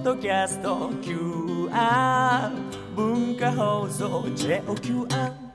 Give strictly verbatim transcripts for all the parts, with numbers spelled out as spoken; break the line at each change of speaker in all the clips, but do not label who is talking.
ッドキャスト キューアール 文化放送 ジェイオーキューアール。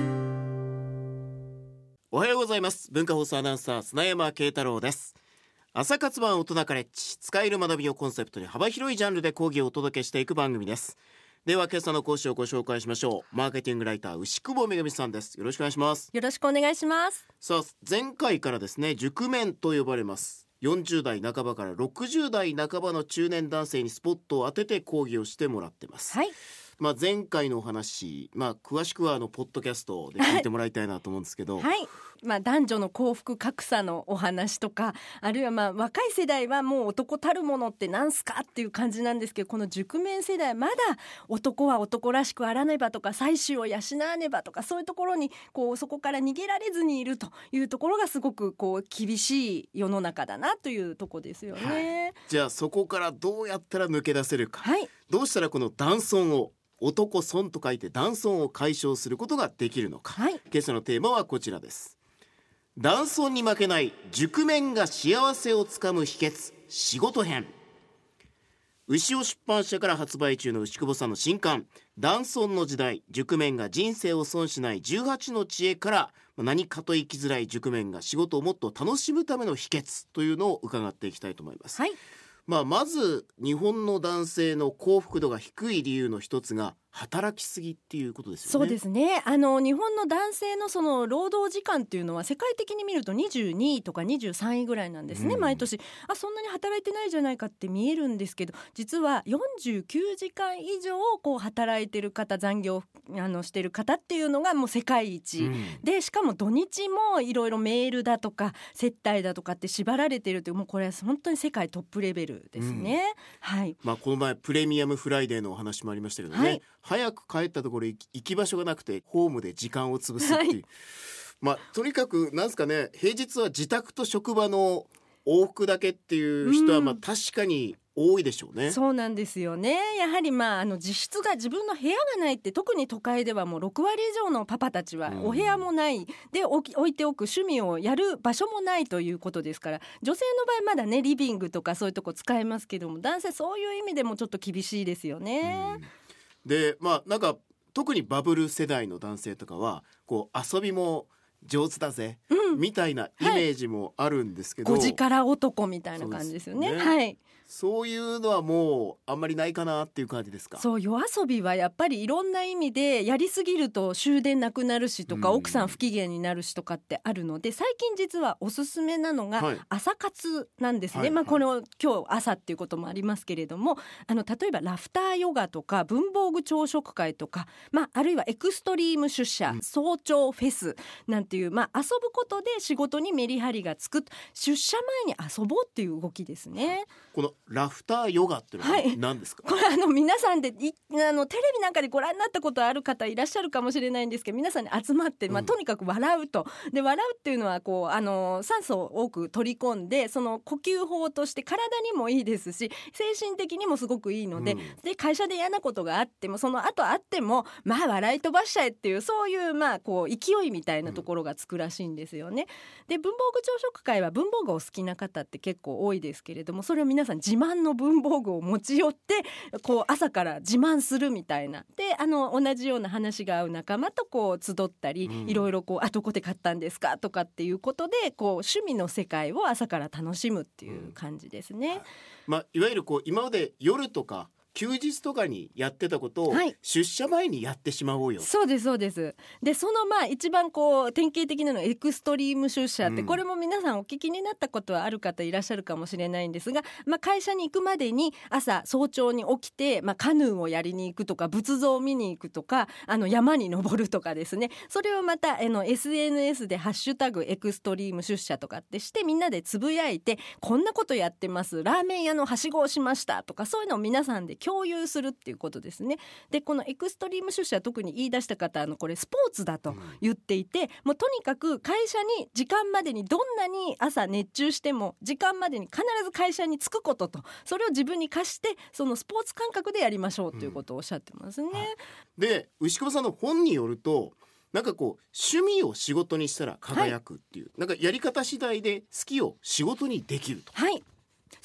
おはようございます。文化放送アナウンサー砂山慶太郎です。朝活版大人カレッジ、使える学びをコンセプトに幅広いジャンルで講義をお届けしていく番組です。では今朝の講師をご紹介しましょう。マーケティングライター牛久保めぐみさんです。よろしくお願いします。
よろしくお願いします。
さあ、前回からですね、熟面と呼ばれますよんじゅう代半ばからろくじゅう代半ばの中年男性にスポットを当てて講義をしてもらってます。
はい。
まあ、前回のお話、まあ、詳しくはあのポッドキャストで聞いてもらいたいなと思うんですけど、
はい、まあ、男女の幸福格差のお話とか、あるいはまあ若い世代はもう男たるものってなんすかっていう感じなんですけど、この熟面世代はまだ男は男らしくあらねばとか、妻子を養わねばとか、そういうところにこうそこから逃げられずにいるというところがすごくこう厳しい世の中だなというところですよね。
はい、じゃあそこからどうやったら抜け出せるか、
はい、
どうしたらこの男尊を、男尊と書いて男尊を解消することができるのか、はい、今朝のテーマはこちらです。男尊に負けない熟面が幸せをつかむ秘訣、仕事編。牛尾出版社から発売中の牛久保さんの新刊、男尊の時代、熟面が人生を損しないじゅうはちの知恵から、何かと生きづらい熟面が仕事をもっと楽しむための秘訣というのを伺っていきたいと思います。
はい。
まあ、まず日本の男性の幸福度が低い理由の一つが働きすぎっていうことですよね。
そうですね。あの日本の男性のその労働時間っていうのは世界的に見るとにじゅうにいとかにじゅうさんいぐらいなんですね、うん、毎年。あ、そんなに働いてないじゃないかって見えるんですけど、実はよんじゅうきゅうじかん以上こう働いてる方、残業あのしてる方っていうのがもう世界一、うん、でしかも土日もいろいろメールだとか接待だとかって縛られてるという、もうこれは本当に世界トップレベルですね、うん、はい。
まあ、この前プレミアムフライデーのお話もありましたけどね、はい、早く帰ったところ行き場所がなくてホームで時間を潰すっていう、はい、まあ、とにかくなんですかね、平日は自宅と職場の往復だけっていう人はまあ確かに多いでしょうね、うん、
そうなんですよね。やはりまああの自室が、自分の部屋がないって、特に都会ではもうろくわり以上のパパたちはお部屋もない、うん、で置き置いておく趣味をやる場所もないということですから、女性の場合まだねリビングとかそういうとこ使えますけども、男性そういう意味でもちょっと厳しいですよね、うん、
でまあなんか特にバブル世代の男性とかはこう遊びも上手だぜ、うん、みたいなイメージもあるんですけど、
はい、ご力男みたいな感じですよね。そうですね。はい。
そういうのはもうあんまりないかなっていう感じですか。
そう、夜遊びはやっぱりいろんな意味でやりすぎると終電なくなるしとか、奥さん不機嫌になるしとかってあるので、最近実はおすすめなのが朝活なんですね、はい、まあ、この今日朝っていうこともありますけれども、あの例えばラフターヨガとか文房具朝食会とか、まあ、あるいはエクストリーム出社、うん、早朝フェスなんていう、まあ、遊ぶことで仕事にメリハリがつく、出社前に遊ぼうっていう動きですね。
このラフターヨガっていうのは何ですか。
はい、これあの皆さんでいあのテレビなんかでご覧になったことある方いらっしゃるかもしれないんですけど、皆さんに集まって、まあ、とにかく笑うと、で笑うっていうのはこうあの酸素を多く取り込んで、その呼吸法として体にもいいですし精神的にもすごくいいので、うん、で会社で嫌なことがあってもその後あってもまあ笑い飛ばしちゃえっていう、そういうまあこう勢いみたいなところがつくらしいんですよね。で文房具朝食会は文房具を好きな方って結構多いですけれども、それを皆さん自慢の文房具を持ち寄ってこう朝から自慢するみたいな、であの同じような話が合う仲間とこう集ったり、うん、いろいろこうあどこで買ったんですかとかっていうことでこう趣味の世界を朝から楽しむっていう感じですね、うん、
まあ、いわゆるこう今まで夜とか休日とかにやってたことを出社前にやってしまおうよ、はい、
そうですそうです。でそのまあ一番こう典型的なのはエクストリーム出社って、うん、これも皆さんお聞きになったことはある方いらっしゃるかもしれないんですが、まあ、会社に行くまでに朝早朝に起きて、まあ、カヌーをやりに行くとか仏像を見に行くとか、あの山に登るとかですね、それをまたあの エスエヌエス でハッシュタグエクストリーム出社とかってしてみんなでつぶやいて、こんなことやってます、ラーメン屋のはしごをしましたとか、そういうのを皆さんで共有するっていうことですね。でこのエクストリーム出社、特に言い出した方、あのこれスポーツだと言っていて、うん、もうとにかく会社に時間までにどんなに朝熱中しても時間までに必ず会社に着くことと、それを自分に課してそのスポーツ感覚でやりましょうということをおっしゃってますね、うん、はい、
で牛久保さんの本によると、なんかこう趣味を仕事にしたら輝くっていう、はい、なんかやり方次第で好きを仕事にできると。
はい、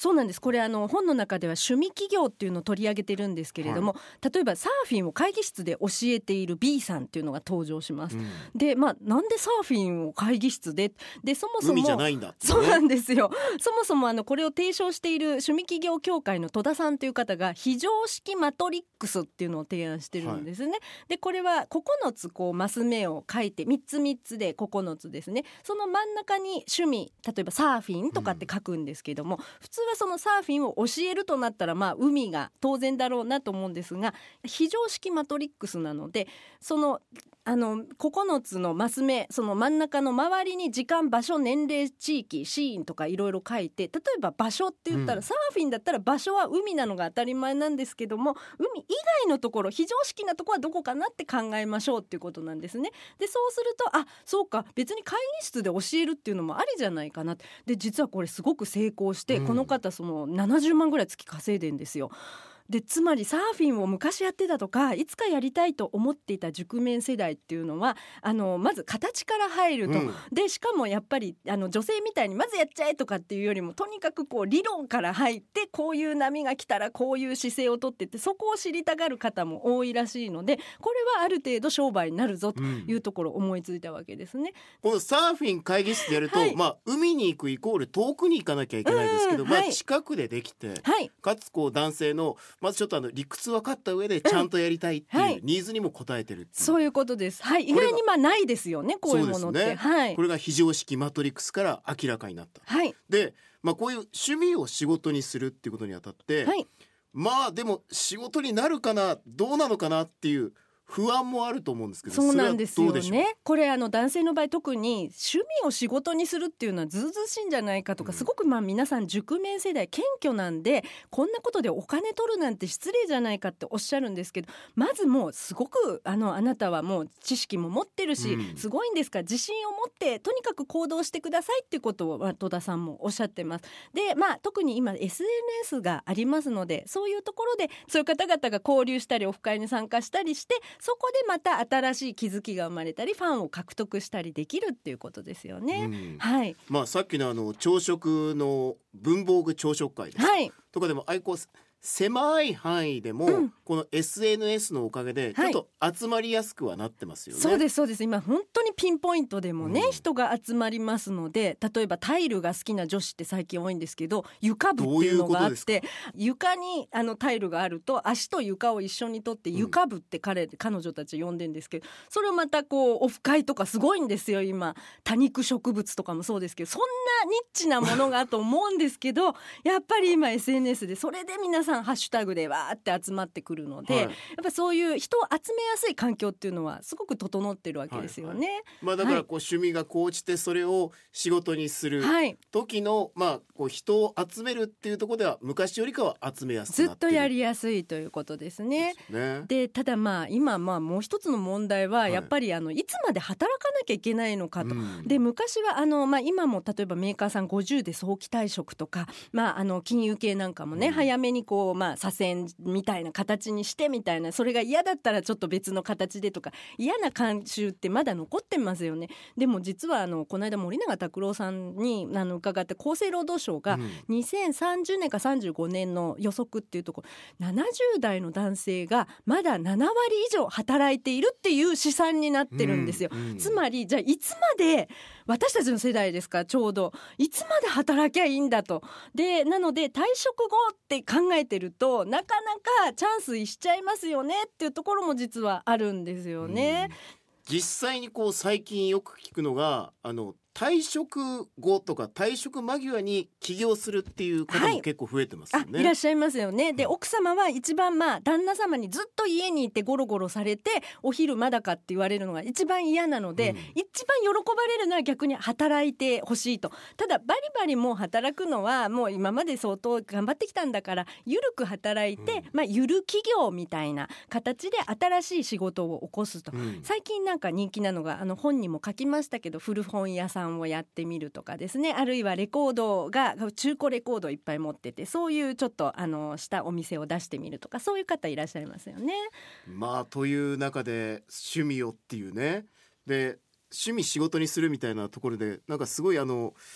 そうなんです。これあの本の中では趣味企業っていうのを取り上げてるんですけれども、はい、例えばサーフィンを会議室で教えている B さんっていうのが登場します、うん、で、まあ、なんでサーフィンを会議室ででそもそも
海じゃないんだって、ね、
そうなんですよ。そもそもあのこれを提唱している趣味企業協会の戸田さんという方が非常識マトリックスっていうのを提案してるんですね、はい、でこれはここのつこうマス目を書いてみっつみっつでここのつですね。その真ん中に趣味、例えばサーフィンとかって書くんですけども、うん、普通はそのサーフィンを教えるとなったらまあ海が当然だろうなと思うんですが、非常識マトリックスなのでそのあのここのつのマス目、その真ん中の周りに時間、場所、年齢、地域、シーンとかいろいろ書いて、例えば場所って言ったら、うん、サーフィンだったら場所は海なのが当たり前なんですけども、海以外のところ、非常識なところはどこかなって考えましょうっていうことなんですね。でそうすると、あ、そうか、別に会議室で教えるっていうのもありじゃないかな。で実はこれすごく成功して、うん、この方そのななじゅうまんぐらい月稼いでんですよ。でつまりサーフィンを昔やってたとかいつかやりたいと思っていた熟年世代っていうのはあのまず形から入ると、うん、でしかもやっぱりあの女性みたいにまずやっちゃえとかっていうよりもとにかくこう理論から入ってこういう波が来たらこういう姿勢をとってってそこを知りたがる方も多いらしいので、これはある程度商売になるぞというところを思いついたわけですね、
うん、このサーフィン会議室でやると、はい、まあ、海に行くイコール遠くに行かなきゃいけないですけど、うん、まあ、近くでできて、はい、かつこう男性のまずちょっとあの理屈分かった上でちゃんとやりたいっていうニーズにも応えてるっていう、
うん、そういうことです、はい、意外にまあないですよね、こういうものって、ね、はい、
これが非常識マトリックスから明らかになった、はい、で、まあ、こういう趣味を仕事にするっていうことにあたって、はい、まあでも仕事になるかなどうなのかなっていう不安もあると思うんですけど、
そうなんですよね。これあの男性の場合特に趣味を仕事にするっていうのはずうずうしいんじゃないかとか、うん、すごくまあ皆さん熟年世代謙虚なんでこんなことでお金取るなんて失礼じゃないかっておっしゃるんですけど、まずもうすごくあのあなたはもう知識も持ってるし、うん、すごいんですから自信を持ってとにかく行動してくださいっていうことを戸田さんもおっしゃってます。でまあ特に今 エスエヌエス がありますので、そういうところでそういう方々が交流したりオフ会に参加したりして、そこでまた新しい気づきが生まれたりファンを獲得したりできるっていうことですよね、うん、はい、
まあ、さっきのあの朝食の文房具朝食会です、はい、とかでもアイコス狭い範囲でも、うん、この エスエヌエス のおかげでちょっと集まりやすくはなってますよね、はい、
そうですそうです。今本当にピンポイントでもね、うん、人が集まりますので、例えばタイルが好きな女子って最近多いんですけど、床部っていうのがあって、床にあのタイルがあると足と床を一緒に取って床部って彼、うん、彼女たち呼んでんですけど、それをまたこうオフ会とかすごいんですよ今。多肉植物とかもそうですけど、そんなニッチなものがと思うんですけどやっぱり今 エスエヌエス でそれで皆さんハッシュタグでわーって集まってくるので、はい、やっぱそういう人を集めやすい環境っていうのはすごく整ってるわけですよね、はいはい、
まあ、だからこう趣味が高じてそれを仕事にする時の、はい、まあ、こう人を集めるっていうところでは昔よりかは集めやすくなってる、
ずっとやりやすいということですね。で、ね、ただまあ今まあもう一つの問題はやっぱりあのいつまで働かなきゃいけないのかと、うん、で昔はあの、まあ、今も例えばメーカーさんごじゅうで早期退職とか、まあ、あの金融系なんかもね、うん、早めにこう、まあ、左遷みたいな形にしてみたいな、それが嫌だったらちょっと別の形でとか嫌な慣習ってまだ残ってますよね。でも実はあのこの間森永卓郎さんにあの伺って厚生労働省がにせんさんじゅうねんかさんじゅうごねんの予測っていうところ、ななじゅう代の男性がまだななわり以上働いているっていう試算になってるんですよ、うんうん、つまりじゃあいつまで私たちの世代ですか、ちょうどいつまで働きゃいいんだと。でなので退職後って考えてるとなかなかチャンス逸しちゃいますよねっていうところも実はあるんですよね、うん、
実際にこう最近よく聞くのがあの退職後とか退職間際に起業するっていう方も結構増えてますよね、
はい、あいらっしゃいますよね。で奥様は一番まあ旦那様にずっと家にいてゴロゴロされてお昼まだかって言われるのが一番嫌なので、うん、一番喜ばれるのは逆に働いてほしいと。ただバリバリもう働くのはもう今まで相当頑張ってきたんだからゆるく働いて、うん、まあ、ゆる企業みたいな形で新しい仕事を起こすと、うん、最近なんか人気なのがあの本にも書きましたけど古本屋さんをやってみるとかですね、あるいはレコードが中古レコードをいっぱい持っててそういうちょっとあのしたお店を出してみるとか、そういう方いらっしゃいますよね。
まあという中で趣味をっていうね、で趣味仕事にするみたいなところでなんかすごいあの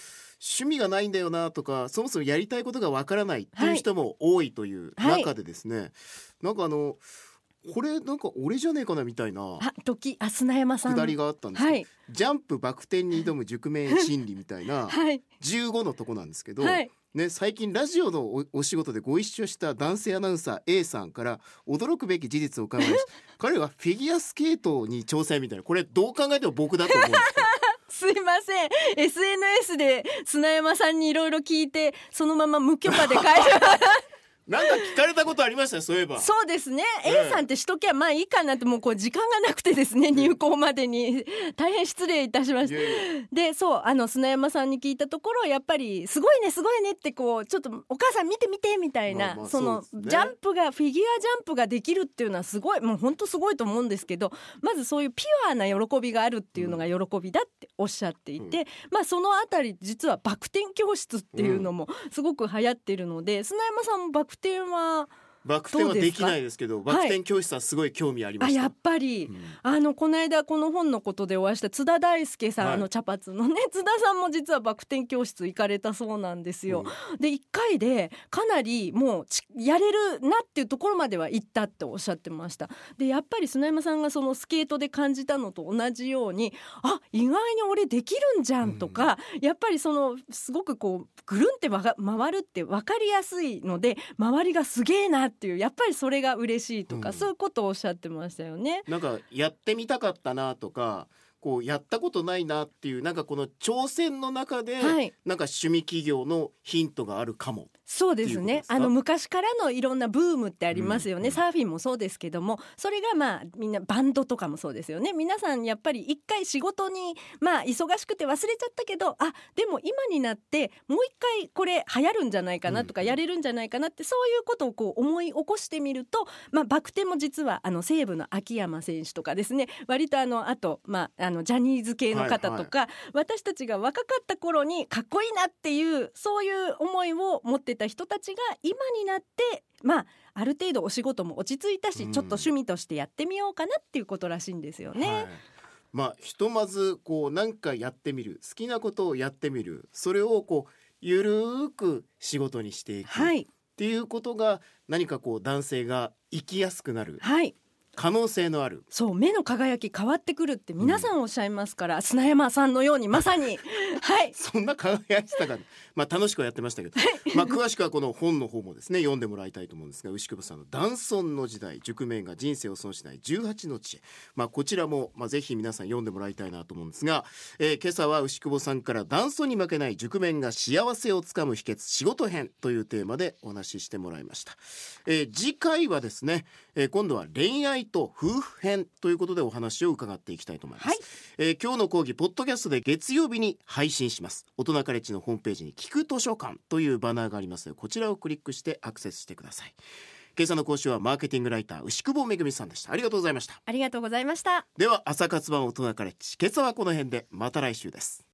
趣味がないんだよなとか、そもそもやりたいことがわからないっていう人も多いという中でですね、はい、なんかあのこれなんか俺じゃねえかなみたいな
あ時あ砂山さん
くだりがあったんですけど、
はい、
ジャンプバク転に挑む熟面心理みたいなじゅうごのとこなんですけど、はいね、最近ラジオの お, お仕事でご一緒した男性アナウンサー A さんから驚くべき事実を伺いました彼はフィギュアスケートに挑戦みたいな、これどう考えても僕だと思うんですけど
すいません エスエヌエス で砂山さんにいろいろ聞いてそのまま無許可で帰る
なんか聞かれたことありましたよ、そういえば。
そうですね、ええ、A さんってしときゃまあいいかなって、もうこう時間がなくてですね、入校までに大変失礼いたしました。でそうあの砂山さんに聞いたところ、やっぱりすごいねすごいねってこうちょっとお母さん見て見てみたいな、まあまあ そ, そのジャンプがフィギュアジャンプができるっていうのはすごい、もう本当すごいと思うんですけど、まずそういうピュアな喜びがあるっていうのが喜びだっておっしゃっていて、うん、まあそのあたり実はバク転教室っていうのもすごく流行っているので、うん、砂山さんもバク転は
バク転はできないですけど、バク転教室はすごい興味ありました。
あやっぱり、うん、あのこの間この本のことでお会いした津田大介さん、はい、あの茶髪のね津田さんも実はバク転教室行かれたそうなんですよ、うん、でいっかいでかなりもうやれるなっていうところまでは行ったっておっしゃってました。でやっぱり砂山さんがそのスケートで感じたのと同じように、あ意外に俺できるんじゃんとか、うん、やっぱりそのすごくこうぐるんって回るって分かりやすいので、周りがすげえなっていう、やっぱりそれが嬉しいとか、うん、そういうことをおっしゃってましたよね。
なんかやってみたかったなとか、こうやったことないなっていう、なんかこの挑戦の中で、はい、なんか趣味企業のヒントがあるかも。
そうですね、あの昔からのいろんなブームってありますよね、うん、サーフィンもそうですけども、それがまあみんなバンドとかもそうですよね。皆さんやっぱり一回仕事にまあ忙しくて忘れちゃったけど、あでも今になってもう一回これ流行るんじゃないかなとか、うん、やれるんじゃないかなって、そういうことをこう思い起こしてみると、まあ、バク転も実はあの西武の秋山選手とかですね、割とあのあと、まあ、あのジャニーズ系の方とか、はいはい、私たちが若かった頃にかっこいいなっていうそういう思いを持ってた人たちが今になってまあある程度お仕事も落ち着いたし、うん、ちょっと趣味としてやってみようかなっていうことらしいんですよね、はい、
まあひとまずこう何かやってみる、好きなことをやってみる、それをこうゆるーく仕事にしていく、はい、っていうことが何かこう男性が生きやすくなる、はい可能性のある、
そう目の輝き変わってくるって皆さんおっしゃいますから、うん、砂山さんのようにまさにはい
そんな輝いてたから、まあ、楽しくはやってましたけど、まあ、詳しくはこの本の方もですね読んでもらいたいと思うんですが、牛久保さんの男尊の時代、熟面が人生を損しないじゅうはちの知恵、まあ、こちらも、まあ、ぜひ皆さん読んでもらいたいなと思うんですが、えー、今朝は牛久保さんから男尊に負けない熟面が幸せをつかむ秘訣仕事編というテーマでお話ししてもらいました、えー、次回はですね、えー、今度は恋愛と夫婦編ということでお話を伺っていきたいと思います、はいえー、今日の講義ポッドキャストで月曜日に配信します。大人カレッジのホームページに聞く図書館というバナーがありますので、こちらをクリックしてアクセスしてください。今朝の講師はマーケティングライター牛久保めぐみさんでした。ありがとうございました。
ありがとうございました。
では朝活版大人カレッジ、今朝はこの辺で、また来週です。